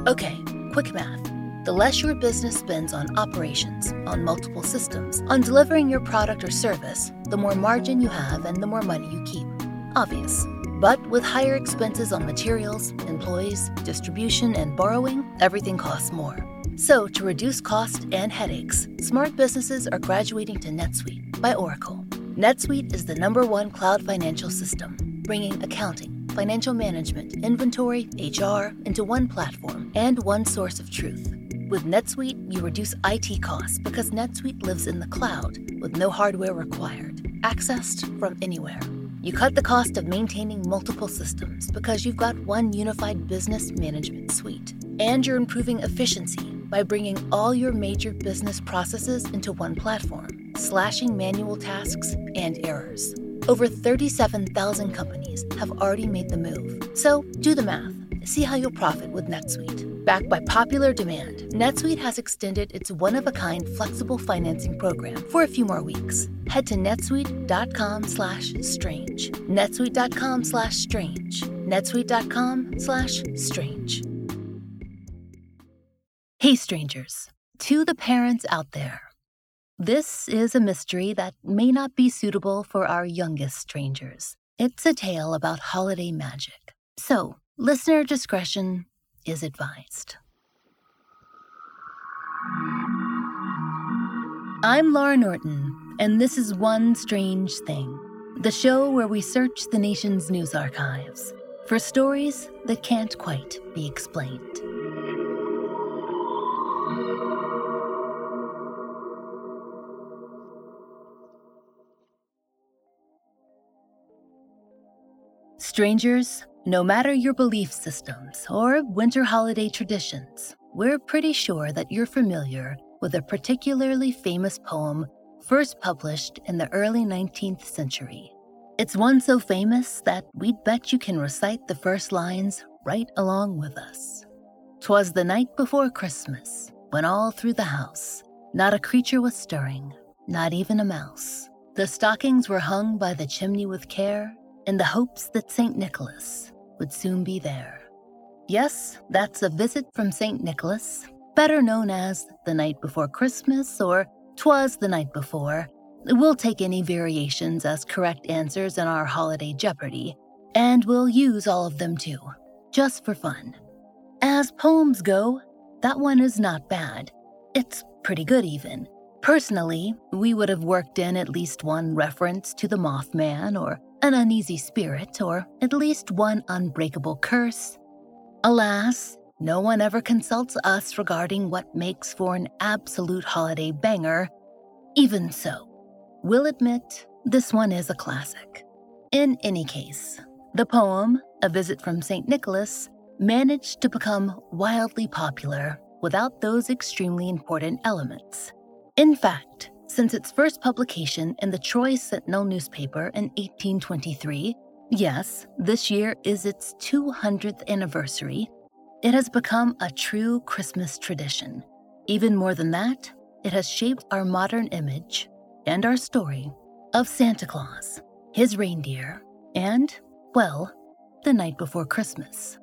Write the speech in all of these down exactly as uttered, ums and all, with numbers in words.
Okay, quick math. The less your business spends on operations, on multiple systems, on delivering your product or service, the more margin you have and the more money you keep. Obvious. But with higher expenses on materials, employees, distribution, and borrowing, everything costs more. So to reduce cost and headaches, smart businesses are graduating to NetSuite by Oracle. NetSuite is the number one cloud financial system, bringing accounting, financial management, inventory, H R into one platform and one source of truth. With NetSuite, you reduce I T costs because NetSuite lives in the cloud with no hardware required, accessed from anywhere. You cut the cost of maintaining multiple systems because you've got one unified business management suite. And you're improving efficiency by bringing all your major business processes into one platform, slashing manual tasks and errors. Over thirty-seven thousand companies have already made the move. So do the math. See how you'll profit with NetSuite. Backed by popular demand, NetSuite has extended its one-of-a-kind flexible financing program for a few more weeks. Head to netsuite.com slash strange. netsuite.com slash strange. netsuite.com slash strange. Hey, strangers. To the parents out there, this is a mystery that may not be suitable for our youngest strangers. It's a tale about holiday magic. So, listener discretion is advised. I'm Laura Norton, and this is One Strange Thing, the show where we search the nation's news archives for stories that can't quite be explained. Strangers, no matter your belief systems or winter holiday traditions, we're pretty sure that you're familiar with a particularly famous poem first published in the early nineteenth century. It's one so famous that we'd bet you can recite the first lines right along with us. "'Twas the night before Christmas, when all through the house not a creature was stirring, not even a mouse. The stockings were hung by the chimney with care, in the hopes that Saint Nicholas would soon be there." Yes, that's a visit from Saint Nicholas, better known as The Night Before Christmas or "'Twas the Night Before." We'll take any variations as correct answers in our holiday Jeopardy, and we'll use all of them too, just for fun. As poems go, that one is not bad. It's pretty good even. Personally, we would have worked in at least one reference to the Mothman or an uneasy spirit, or at least one unbreakable curse. Alas, no one ever consults us regarding what makes for an absolute holiday banger. Even so, we'll admit this one is a classic. In any case, the poem, A Visit from Saint Nicholas, managed to become wildly popular without those extremely important elements. In fact, since its first publication in the Troy Sentinel newspaper in eighteen twenty-three, yes, this year is its two hundredth anniversary, it has become a true Christmas tradition. Even more than that, it has shaped our modern image and our story of Santa Claus, his reindeer, and, well, the night before Christmas.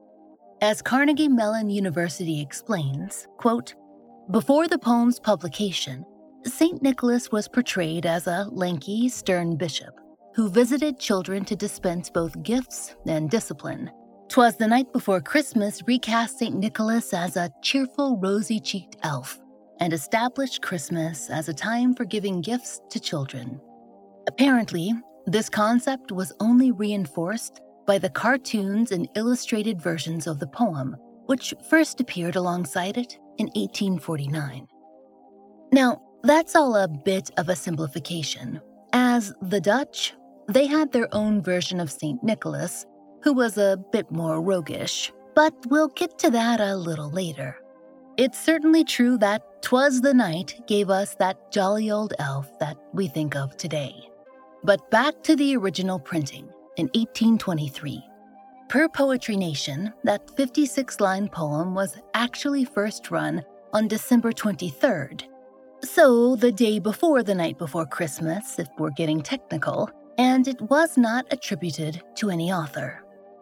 As Carnegie Mellon University explains, quote, "Before the poem's publication, Saint Nicholas was portrayed as a lanky, stern bishop who visited children to dispense both gifts and discipline. 'Twas the Night Before Christmas recast Saint Nicholas as a cheerful, rosy-cheeked elf and established Christmas as a time for giving gifts to children." Apparently, this concept was only reinforced by the cartoons and illustrated versions of the poem, which first appeared alongside it in eighteen forty-nine. Now, that's all a bit of a simplification, as the Dutch, they had their own version of Saint Nicholas, who was a bit more roguish, but we'll get to that a little later. It's certainly true that "'Twas the Night" gave us that jolly old elf that we think of today. But back to the original printing in eighteen twenty-three. Per Poetry Nation, that fifty-six line poem was actually first run on December twenty-third, so the day before the night before Christmas, if we're getting technical, and it was not attributed to any author.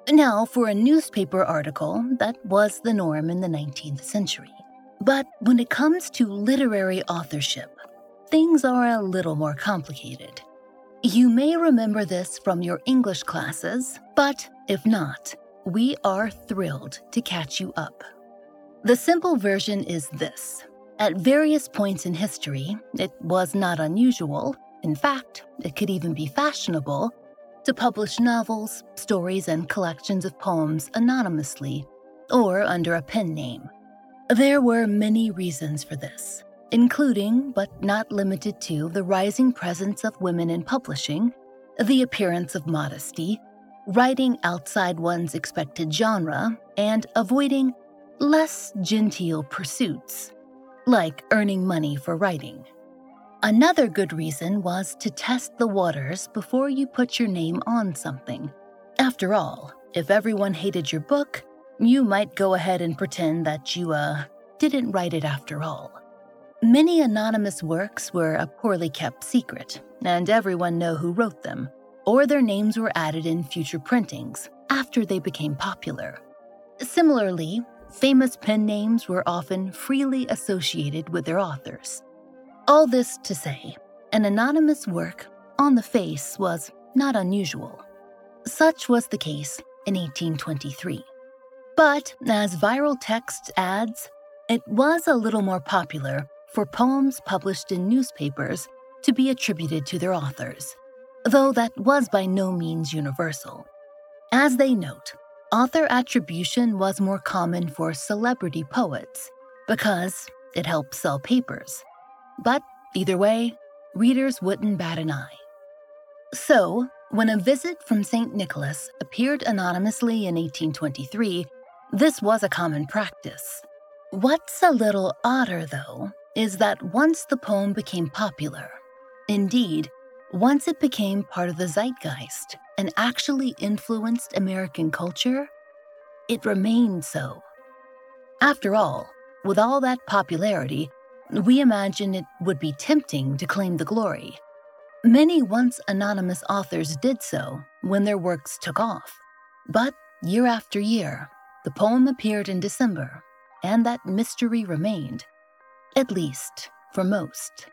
Now, for a newspaper article, that was the norm in the nineteenth century. But when it comes to literary authorship, things are a little more complicated. You may remember this from your English classes, but if not, we are thrilled to catch you up. The simple version is this. At various points in history, it was not unusual, in fact, it could even be fashionable, to publish novels, stories, and collections of poems anonymously or under a pen name. There were many reasons for this, including, but not limited to, the rising presence of women in publishing, the appearance of modesty, writing outside one's expected genre, and avoiding less genteel pursuits, like earning money for writing. Another good reason was to test the waters before you put your name on something. After all, if everyone hated your book, you might go ahead and pretend that you, uh, didn't write it after all. Many anonymous works were a poorly kept secret, and everyone knew who wrote them, or their names were added in future printings after they became popular. Similarly, famous pen names were often freely associated with their authors. All this to say, an anonymous work, on the face, was not unusual. Such was the case in eighteen twenty-three. But as viral text adds, it was a little more popular for poems published in newspapers to be attributed to their authors, though that was by no means universal. As they note, author attribution was more common for celebrity poets because it helped sell papers. But either way, readers wouldn't bat an eye. So, when A Visit from Saint Nicholas appeared anonymously in eighteen twenty-three, this was a common practice. What's a little odder, though, is that once the poem became popular, indeed, once it became part of the zeitgeist and actually influenced American culture, it remained so. After all, with all that popularity, we imagine it would be tempting to claim the glory. Many once anonymous authors did so when their works took off. But year after year, the poem appeared in December, and that mystery remained, at least for most.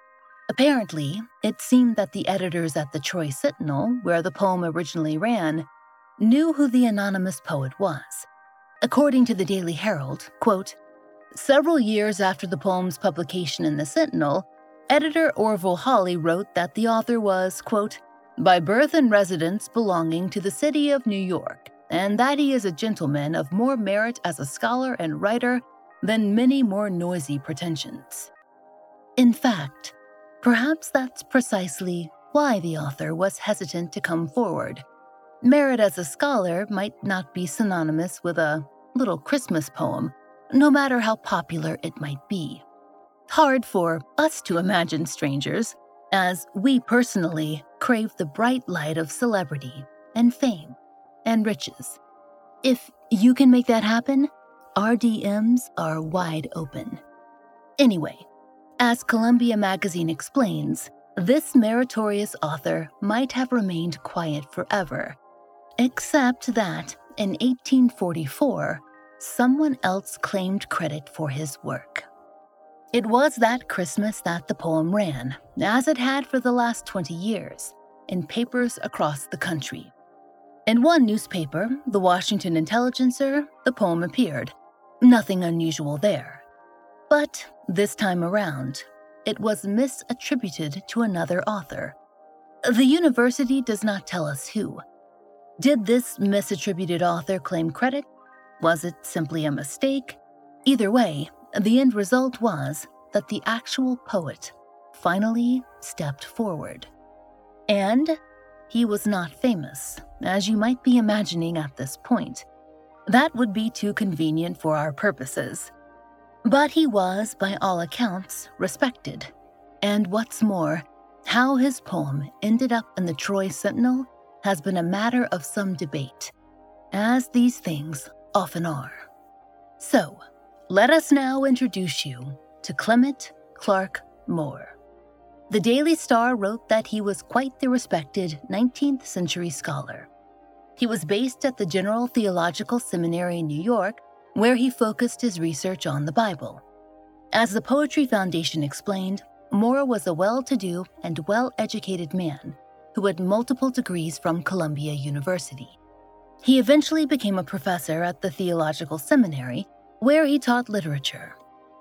Apparently, it seemed that the editors at the Troy Sentinel, where the poem originally ran, knew who the anonymous poet was. According to the Daily Herald, quote, "Several years after the poem's publication in the Sentinel, editor Orville Hawley wrote that the author was, quote, by birth and residence belonging to the city of New York, and that he is a gentleman of more merit as a scholar and writer than many more noisy pretensions." In fact, perhaps that's precisely why the author was hesitant to come forward. Merit as a scholar might not be synonymous with a little Christmas poem, no matter how popular it might be. Hard for us to imagine, strangers, as we personally crave the bright light of celebrity and fame and riches. If you can make that happen, our D Ms are wide open. Anyway, as Columbia Magazine explains, this meritorious author might have remained quiet forever, except that in eighteen forty-four, someone else claimed credit for his work. It was that Christmas that the poem ran, as it had for the last twenty years, in papers across the country. In one newspaper, the Washington Intelligencer, the poem appeared. Nothing unusual there. But this time around, it was misattributed to another author. The university does not tell us who. Did this misattributed author claim credit? Was it simply a mistake? Either way, the end result was that the actual poet finally stepped forward. And he was not famous, as you might be imagining at this point. That would be too convenient for our purposes. But he was, by all accounts, respected. And what's more, how his poem ended up in the Troy Sentinel has been a matter of some debate, as these things often are. So, let us now introduce you to Clement Clarke Moore. The Daily Star wrote that he was quite the respected nineteenth century scholar. He was based at the General Theological Seminary in New York, where he focused his research on the Bible. As the Poetry Foundation explained, Moore was a well-to-do and well-educated man who had multiple degrees from Columbia University. He eventually became a professor at the Theological Seminary, where he taught literature.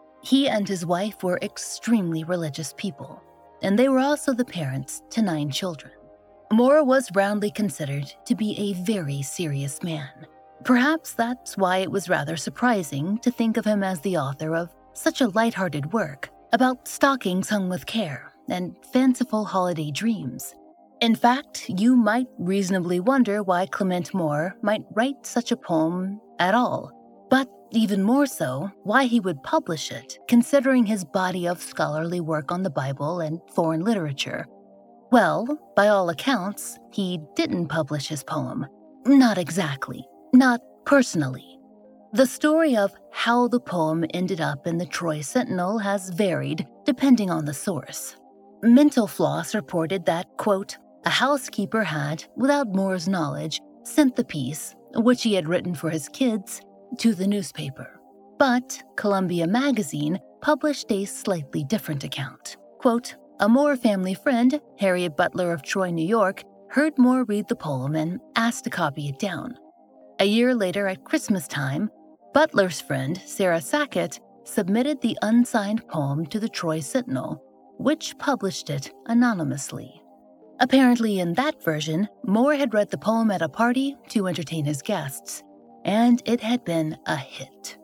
He and his wife were extremely religious people, and they were also the parents to nine children. Moore was roundly considered to be a very serious man. Perhaps that's why it was rather surprising to think of him as the author of such a lighthearted work about stockings hung with care and fanciful holiday dreams. In fact, you might reasonably wonder why Clement Moore might write such a poem at all, but even more so, why he would publish it, considering his body of scholarly work on the Bible and foreign literature. Well, by all accounts, he didn't publish his poem. Not exactly. Not personally. The story of how the poem ended up in the Troy Sentinel has varied depending on the source. Mental Floss reported that, quote, a housekeeper had, without Moore's knowledge, sent the piece, which he had written for his kids, to the newspaper. But Columbia Magazine published a slightly different account. Quote, a Moore family friend, Harriet Butler of Troy, New York, heard Moore read the poem and asked to copy it down. A year later at Christmas time, Butler's friend, Sarah Sackett, submitted the unsigned poem to the Troy Sentinel, which published it anonymously. Apparently in that version, Moore had read the poem at a party to entertain his guests, and it had been a hit.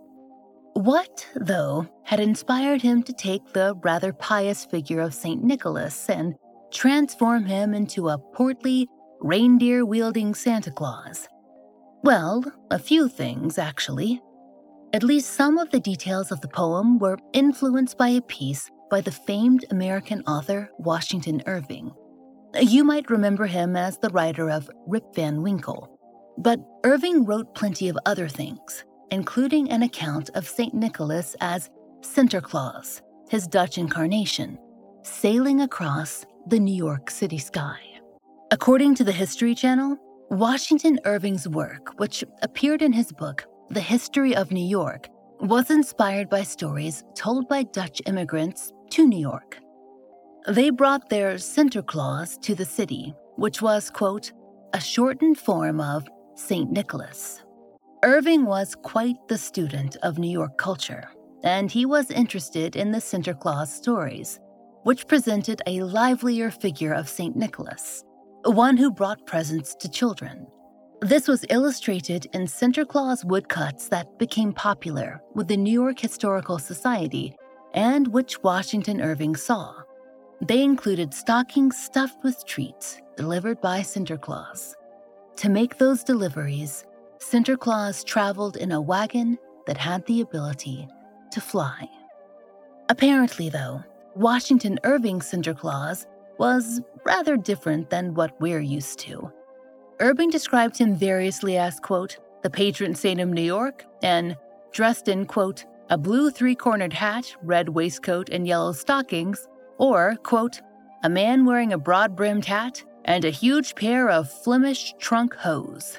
What, though, had inspired him to take the rather pious figure of Saint Nicholas and transform him into a portly, reindeer-wielding Santa Claus? Well, a few things, actually. At least some of the details of the poem were influenced by a piece by the famed American author Washington Irving. You might remember him as the writer of Rip Van Winkle, but Irving wrote plenty of other things, including an account of Saint Nicholas as Sinterklaas, his Dutch incarnation, sailing across the New York City sky. According to the History Channel, Washington Irving's work, which appeared in his book, The History of New York, was inspired by stories told by Dutch immigrants to New York. They brought their Sinterklaas to the city, which was, quote, a shortened form of Saint Nicholas. Irving was quite the student of New York culture, and he was interested in the Sinterklaas stories, which presented a livelier figure of Saint Nicholas, one who brought presents to children. This was illustrated in Sinterklaas woodcuts that became popular with the New York Historical Society and which Washington Irving saw. They included stockings stuffed with treats delivered by Sinterklaas. To make those deliveries, Sinterklaas traveled in a wagon that had the ability to fly. Apparently, though, Washington Irving's Sinterklaas was rather different than what we're used to. Irving described him variously as, quote, the patron saint of New York, and dressed in, quote, a blue three-cornered hat, red waistcoat, and yellow stockings, or, quote, a man wearing a broad-brimmed hat and a huge pair of Flemish trunk hose.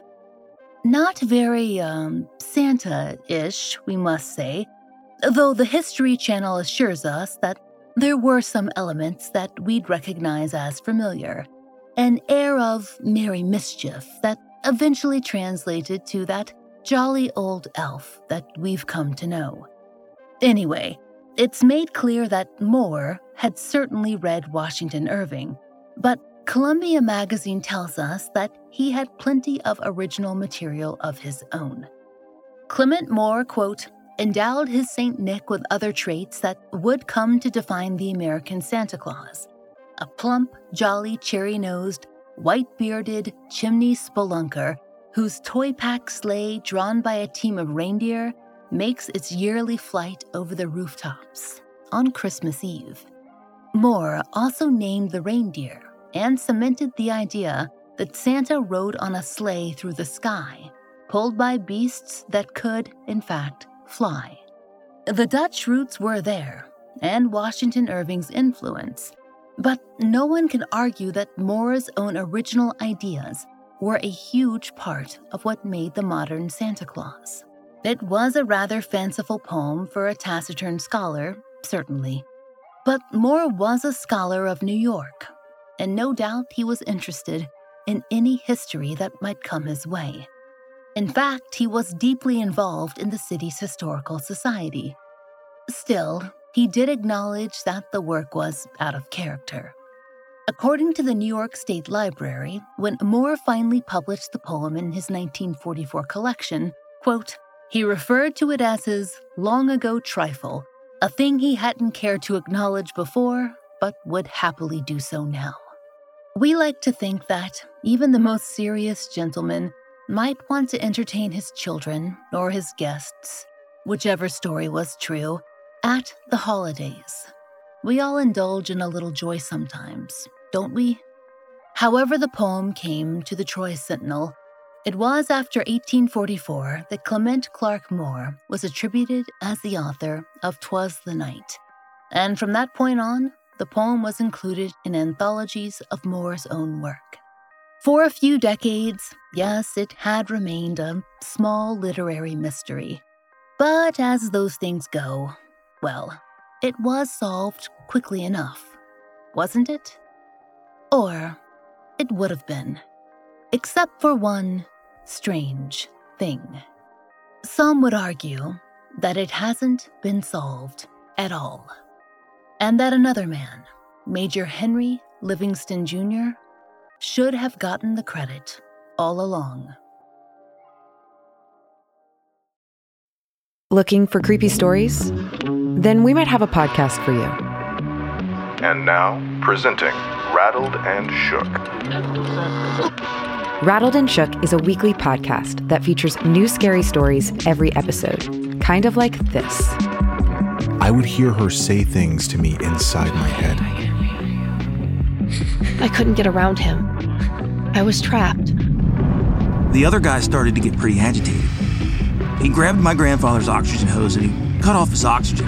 Not very, um, Santa-ish, we must say, though the History Channel assures us that there were some elements that we'd recognize as familiar, an air of merry mischief that eventually translated to that jolly old elf that we've come to know. Anyway, it's made clear that Moore had certainly read Washington Irving, but Columbia Magazine tells us that he had plenty of original material of his own. Clement Moore, quote, endowed his Saint Nick with other traits that would come to define the American Santa Claus. A plump, jolly, cherry-nosed, white-bearded chimney spelunker whose toy-pack sleigh drawn by a team of reindeer makes its yearly flight over the rooftops on Christmas Eve. Moore also named the reindeer and cemented the idea that Santa rode on a sleigh through the sky, pulled by beasts that could, in fact, fly. The Dutch roots were there, and Washington Irving's influence, but no one can argue that Moore's own original ideas were a huge part of what made the modern Santa Claus. It was a rather fanciful poem for a taciturn scholar, certainly. But Moore was a scholar of New York, and no doubt he was interested in any history that might come his way. In fact, he was deeply involved in the city's historical society. Still, he did acknowledge that the work was out of character. According to the New York State Library, when Moore finally published the poem in his nineteen forty-four collection, quote, he referred to it as his long-ago trifle, a thing he hadn't cared to acknowledge before, but would happily do so now. We like to think that even the most serious gentleman might want to entertain his children or his guests, whichever story was true, at the holidays. We all indulge in a little joy sometimes, don't we? However the poem came to the Troy Sentinel, it was after eighteen forty-four that Clement Clarke Moore was attributed as the author of 'Twas the Night. And from that point on, the poem was included in anthologies of Moore's own work. For a few decades, yes, it had remained a small literary mystery. But as those things go, well, it was solved quickly enough, wasn't it? Or it would have been, except for one strange thing. Some would argue that it hasn't been solved at all, and that another man, Major Henry Livingston Junior, should have gotten the credit all along. Looking for creepy stories? Then we might have a podcast for you. And now, presenting Rattled and Shook. Rattled and Shook is a weekly podcast that features new scary stories every episode, kind of like this. I would hear her say things to me inside my head. I couldn't get around him. I was trapped. The other guy started to get pretty agitated. He grabbed my grandfather's oxygen hose and he cut off his oxygen.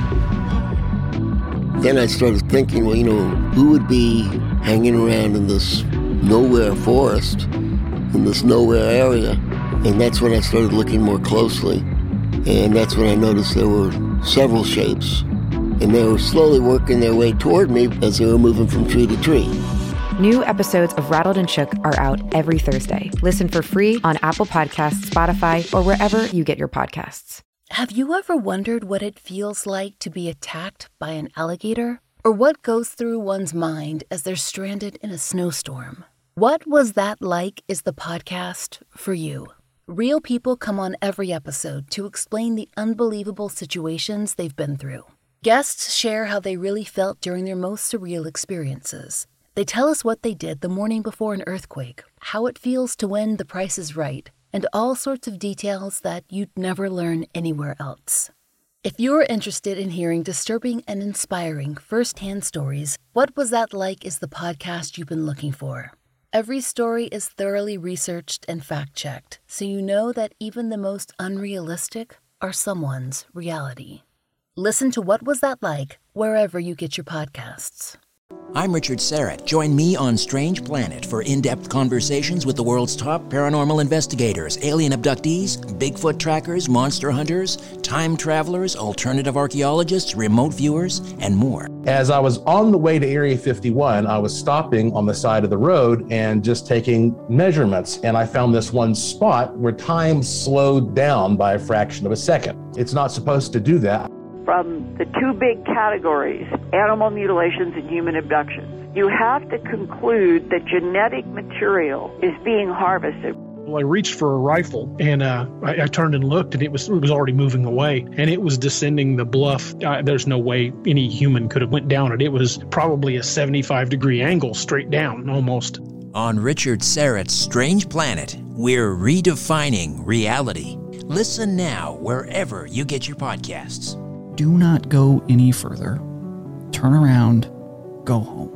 Then I started thinking, well, you know, who would be hanging around in this nowhere forest, in this nowhere area? And that's when I started looking more closely. And that's when I noticed there were several shapes. And they were slowly working their way toward me as they were moving from tree to tree. New episodes of Rattled and Shook are out every Thursday. Listen for free on Apple Podcasts, Spotify, or wherever you get your podcasts. Have you ever wondered what it feels like to be attacked by an alligator? Or what goes through one's mind as they're stranded in a snowstorm? What Was That Like is the podcast for you. Real people come on every episode to explain the unbelievable situations they've been through. Guests share how they really felt during their most surreal experiences. They tell us what they did the morning before an earthquake, how it feels to win The Price is Right, and all sorts of details that you'd never learn anywhere else. If you're interested in hearing disturbing and inspiring first-hand stories, What Was That Like is the podcast you've been looking for. Every story is thoroughly researched and fact-checked, so you know that even the most unrealistic are someone's reality. Listen to What Was That Like wherever you get your podcasts. I'm Richard Serrett. Join me on Strange Planet for in-depth conversations with the world's top paranormal investigators, alien abductees, Bigfoot trackers, monster hunters, time travelers, alternative archaeologists, remote viewers, and more. As I was on the way to Area fifty-one, I was stopping on the side of the road and just taking measurements. And I found this one spot where time slowed down by a fraction of a second. It's not supposed to do that. From the two big categories, animal mutilations and human abductions, you have to conclude that genetic material is being harvested. Well, I reached for a rifle, and uh, I, I turned and looked, and it was it was already moving away, and it was descending the bluff. Uh, there's no way any human could have went down it. It was probably a seventy-five degree angle straight down, almost. On Richard Serrett's Strange Planet, we're redefining reality. Listen now wherever you get your podcasts. Do not go any further. Turn around. Go home.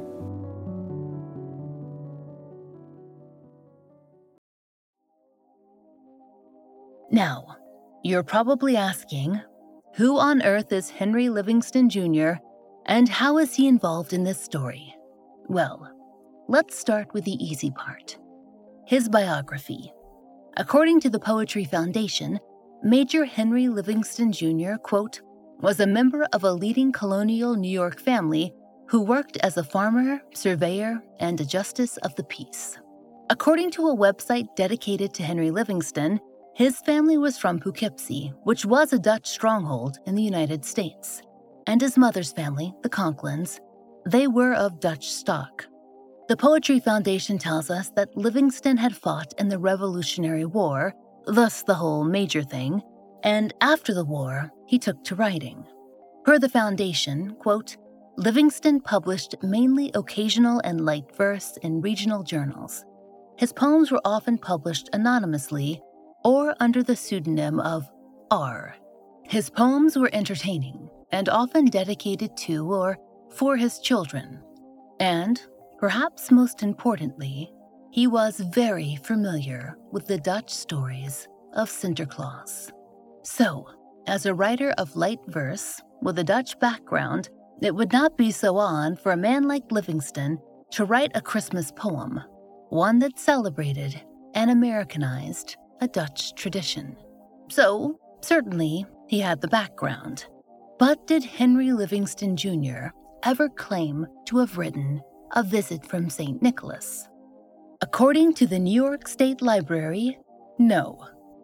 Now, you're probably asking, who on earth is Henry Livingston Junior, and how is he involved in this story? Well, let's start with the easy part. his biography. According to the Poetry Foundation, Major Henry Livingston Junior, quote, was a member of a leading colonial New York family who worked as a farmer, surveyor, and a justice of the peace. According to a website dedicated to Henry Livingston, his family was from Poughkeepsie, which was a Dutch stronghold in the United States, and his mother's family, the Conklins, they were of Dutch stock. The Poetry Foundation tells us that Livingston had fought in the Revolutionary War, thus the whole major thing, and after the war, he took to writing. Per the Foundation, quote, Livingston published mainly occasional and light verse in regional journals. His poems were often published anonymously or under the pseudonym of R. His poems were entertaining and often dedicated to or for his children. And, perhaps most importantly, he was very familiar with the Dutch stories of Sinterklaas. So, as a writer of light verse with a Dutch background, it would not be so odd for a man like Livingston to write a Christmas poem, one that celebrated and Americanized a Dutch tradition. So, certainly, he had the background. But did Henry Livingston Junior ever claim to have written A Visit from Saint Nicholas? According to the New York State Library, no.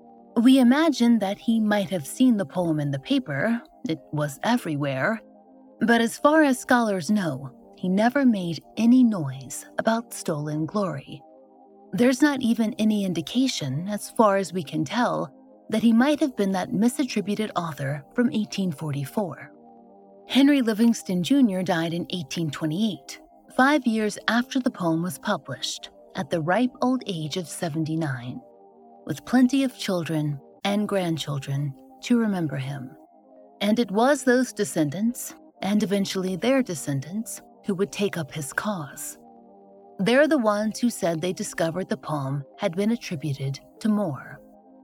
We imagine that he might have seen the poem in the paper, it was everywhere, but as far as scholars know, he never made any noise about stolen glory. There's not even any indication, as far as we can tell, that he might have been that misattributed author from eighteen forty-four. Henry Livingston Junior died in eighteen twenty-eight, five years after the poem was published, at the ripe old age of seventy-nine, with plenty of children and grandchildren to remember him. And it was those descendants, and eventually their descendants, who would take up his cause. They're the ones who said they discovered the poem had been attributed to Moore.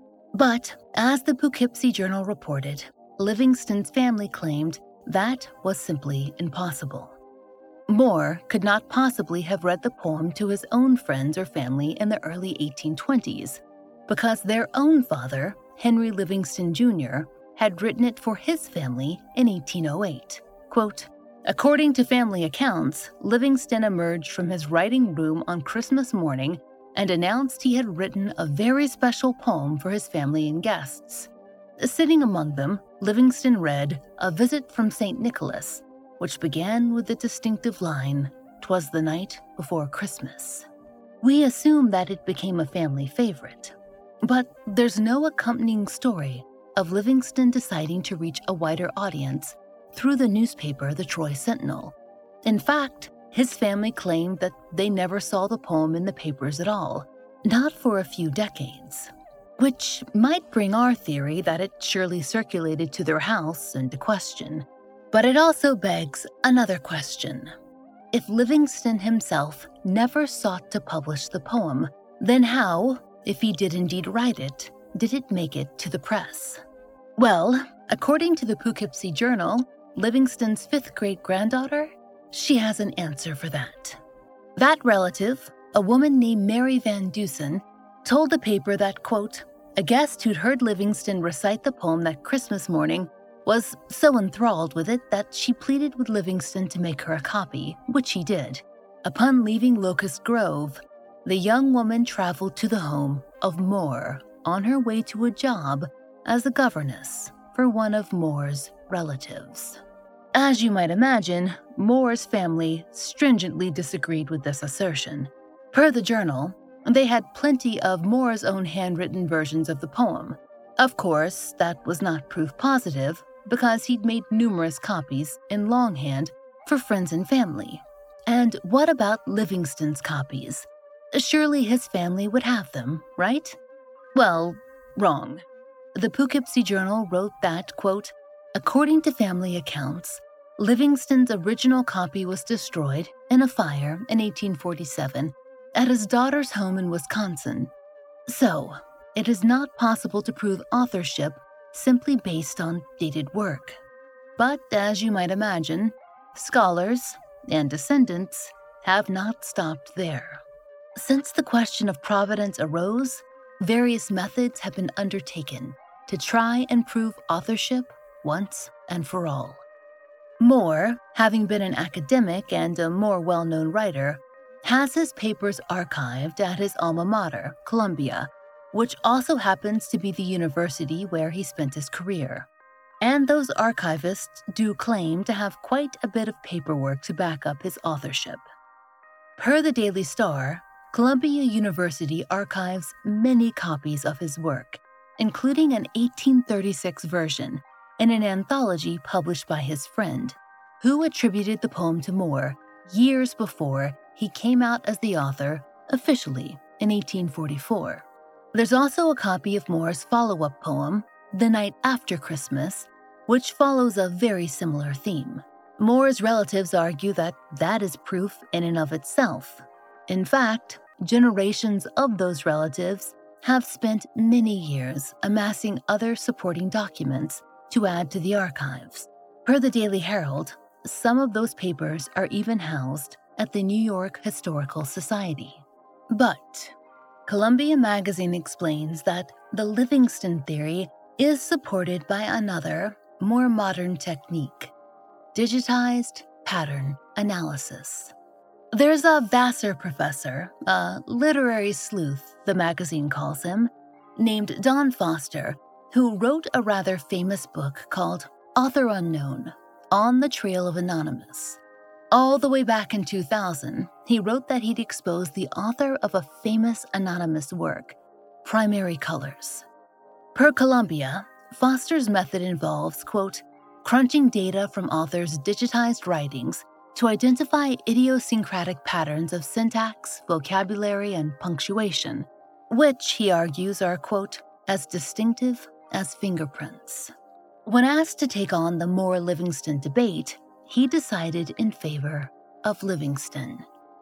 But, as the Poughkeepsie Journal reported, Livingston's family claimed that was simply impossible. Moore could not possibly have read the poem to his own friends or family in the early eighteen twenties, because their own father, Henry Livingston Junior, had written it for his family in eighteen oh eight. Quote, according to family accounts, Livingston emerged from his writing room on Christmas morning and announced he had written a very special poem for his family and guests. Sitting among them, Livingston read A Visit from Saint Nicholas, which began with the distinctive line, "'Twas the night before Christmas." We assume that it became a family favorite, but there's no accompanying story of Livingston deciding to reach a wider audience through the newspaper The Troy Sentinel. In fact, his family claimed that they never saw the poem in the papers at all, not for a few decades, which might bring our theory that it surely circulated to their house into question. But it also begs another question. If Livingston himself never sought to publish the poem, then how, if he did indeed write it, did it make it to the press? Well, according to the Poughkeepsie Journal, Livingston's fifth great-granddaughter, she has an answer for that. That relative, a woman named Mary Van Dusen, told the paper that, quote, a guest who'd heard Livingston recite the poem that Christmas morning was so enthralled with it that she pleaded with Livingston to make her a copy, which he did. Upon leaving Locust Grove, the young woman traveled to the home of Moore on her way to a job as a governess for one of Moore's relatives. As you might imagine, Moore's family stringently disagreed with this assertion. Per the Journal, they had plenty of Moore's own handwritten versions of the poem. Of course, that was not proof positive, because he'd made numerous copies in longhand for friends and family. And what about Livingston's copies? Surely his family would have them, right? Well, wrong. The Poughkeepsie Journal wrote that, quote, according to family accounts, Livingston's original copy was destroyed in a fire in eighteen forty-seven at his daughter's home in Wisconsin. So, it is not possible to prove authorship simply based on dated work. But as you might imagine, scholars and descendants have not stopped there. Since the question of providence arose, various methods have been undertaken to try and prove authorship once and for all. Moore, having been an academic and a more well-known writer, has his papers archived at his alma mater, Columbia, which also happens to be the university where he spent his career. And those archivists do claim to have quite a bit of paperwork to back up his authorship. Per the Daily Star, Columbia University archives many copies of his work, including an eighteen thirty-six version in an anthology published by his friend, who attributed the poem to Moore years before he came out as the author officially in eighteen forty-four. There's also a copy of Moore's follow-up poem, The Night After Christmas, which follows a very similar theme. Moore's relatives argue that that is proof in and of itself. In fact, generations of those relatives have spent many years amassing other supporting documents to add to the archives. Per the Daily Herald, some of those papers are even housed at the New York Historical Society. But Columbia Magazine explains that the Livingston theory is supported by another, more modern technique: digitized pattern analysis. There's a Vassar professor, a literary sleuth, the magazine calls him, named Don Foster, who wrote a rather famous book called Author Unknown, On the Trail of Anonymous. All the way back in two thousand, he wrote that he'd exposed the author of a famous anonymous work, Primary Colors. Per Columbia, Foster's method involves, quote, crunching data from authors' digitized writings to identify idiosyncratic patterns of syntax, vocabulary, and punctuation, which, he argues, are, quote, as distinctive as fingerprints. When asked to take on the Moore-Livingston debate, he decided in favor of Livingston.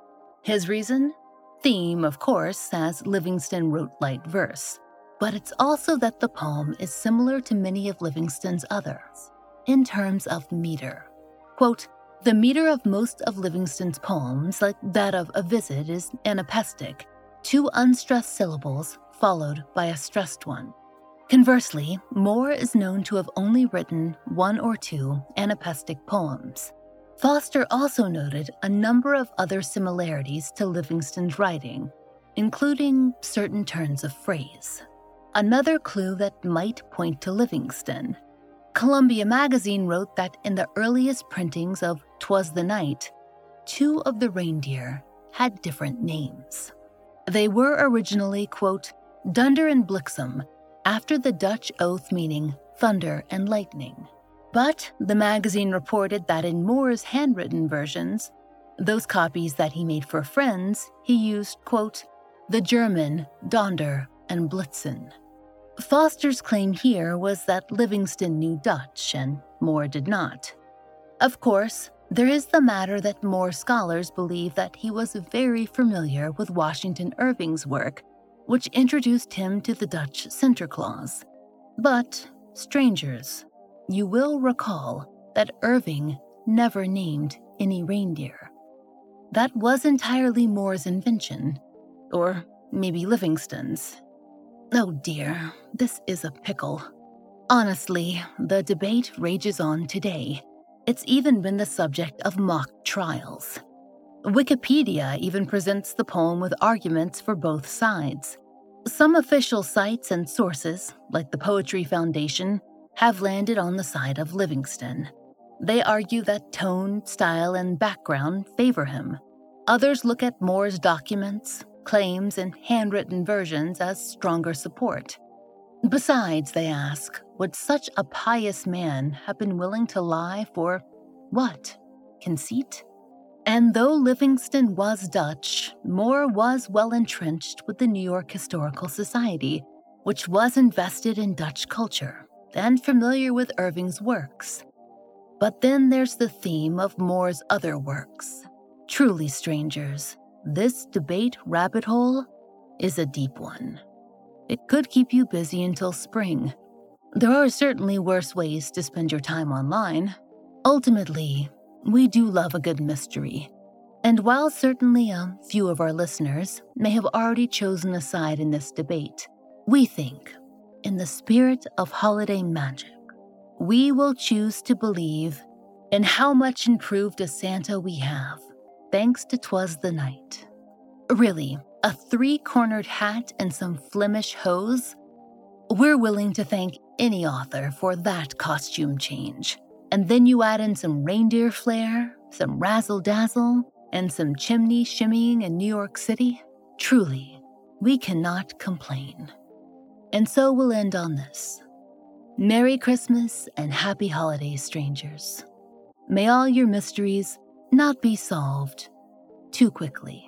His reason? Theme, of course, as Livingston wrote light verse, but it's also that the poem is similar to many of Livingston's others, in terms of meter. Quote, the meter of most of Livingston's poems, like that of A Visit, is anapestic, two unstressed syllables followed by a stressed one. Conversely, Moore is known to have only written one or two anapestic poems. Foster also noted a number of other similarities to Livingston's writing, including certain turns of phrase. Another clue that might point to Livingston. Columbia Magazine wrote that in the earliest printings of 'Twas the Night, two of the reindeer had different names. They were originally, quote, Dunder and Bliksem, after the Dutch oath meaning thunder and lightning. But the magazine reported that in Moore's handwritten versions, those copies that he made for friends, he used, quote, the German Donder and Blitzen. Foster's claim here was that Livingston knew Dutch and Moore did not. Of course, there is the matter that Moore scholars believe that he was very familiar with Washington Irving's work, which introduced him to the Dutch Sinterklaas. But, strangers, you will recall that Irving never named any reindeer. That was entirely Moore's invention, or maybe Livingston's. Oh dear, this is a pickle. Honestly, the debate rages on today. It's even been the subject of mock trials. Wikipedia even presents the poem with arguments for both sides. Some official sites and sources, like the Poetry Foundation, have landed on the side of Livingston. They argue that tone, style, and background favor him. Others look at Moore's documents, claims, and handwritten versions as stronger support. Besides, they ask, would such a pious man have been willing to lie for what? Conceit? And though Livingston was Dutch, Moore was well entrenched with the New York Historical Society, which was invested in Dutch culture and familiar with Irving's works. But then there's the theme of Moore's other works. Truly, strangers, this debate rabbit hole is a deep one. It could keep you busy until spring. There are certainly worse ways to spend your time online. Ultimately, we do love a good mystery. And while certainly a few of our listeners may have already chosen a side in this debate, we think, in the spirit of holiday magic, we will choose to believe in how much improved a Santa we have, thanks to 'Twas the Night. Really, a three-cornered hat and some Flemish hose? We're willing to thank any author for that costume change. And then you add in some reindeer flair, some razzle-dazzle, and some chimney shimmying in New York City. Truly, we cannot complain. And so we'll end on this. Merry Christmas and Happy Holidays, strangers. May all your mysteries not be solved too quickly.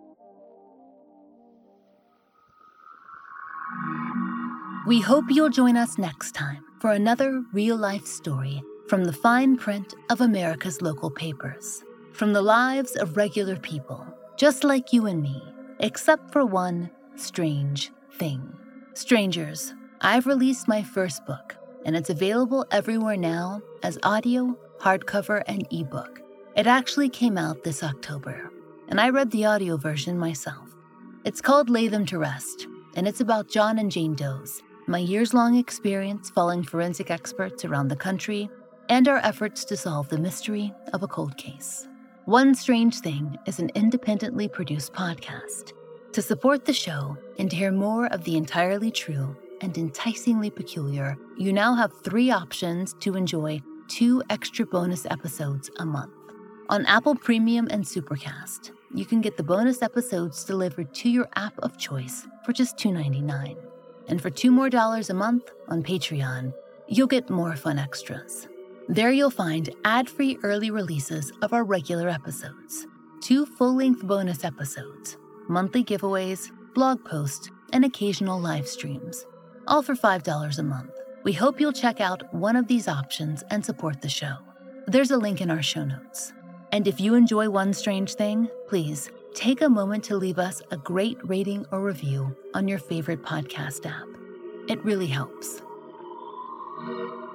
We hope you'll join us next time for another real-life story from the fine print of America's local papers, from the lives of regular people, just like you and me, except for one strange thing. Strangers, I've released my first book, and it's available everywhere now as audio, hardcover, and ebook. It actually came out this October, and I read the audio version myself. It's called Lay Them to Rest, and it's about John and Jane Doe's, my years-long experience following forensic experts around the country, and our efforts to solve the mystery of a cold case. One Strange Thing is an independently produced podcast. To support the show and to hear more of the entirely true and enticingly peculiar, you now have three options to enjoy two extra bonus episodes a month. On Apple Premium and Supercast, you can get the bonus episodes delivered to your app of choice for just two dollars and ninety-nine cents. And for two more dollars a month on Patreon, you'll get more fun extras. There you'll find ad-free early releases of our regular episodes, two full-length bonus episodes, monthly giveaways, blog posts, and occasional live streams, all for five dollars a month. We hope you'll check out one of these options and support the show. There's a link in our show notes. And if you enjoy One Strange Thing, please take a moment to leave us a great rating or review on your favorite podcast app. It really helps.